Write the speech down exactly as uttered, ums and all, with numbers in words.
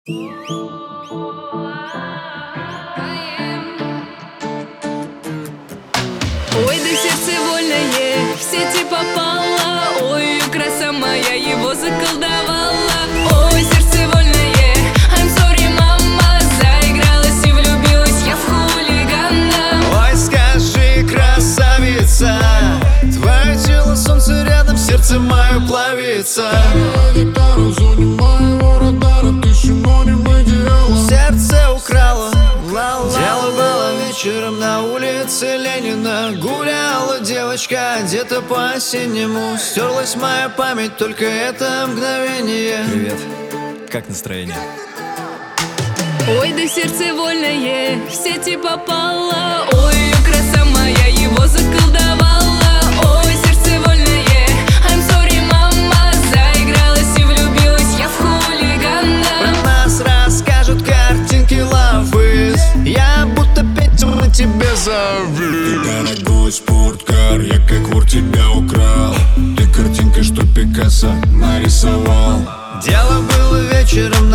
Ой, да сердце вольное в сети попало. Ой, краса моя его заколдовала. Ой, сердце вольное, I'm sorry, мама. Заигралась и влюбилась я в хулигана. Ой, скажи, красавица, твое тело, солнце рядом, сердце мое плавится. Гитара в зоне моего радара, ты синоним идеала. Сердце украла, дело было вечером на улице Ленина. Гуляла девочка, одета по-осеннему. Стерлась моя память, только это мгновение. Привет, как настроение? Ой, да сердце вольное в сети попало. Ой, краса моя его заколдовала. Ой, сердце вольное, I'm sorry, мама. Заигралась и влюбилась я в хулигана. Про нас расскажут картинки Love Is. Я будто Петя на тебе завис. Ты дорогой спорткар, я как вор тебя украл. Ты картинка, что Пикассо нарисовал. Дело было вечером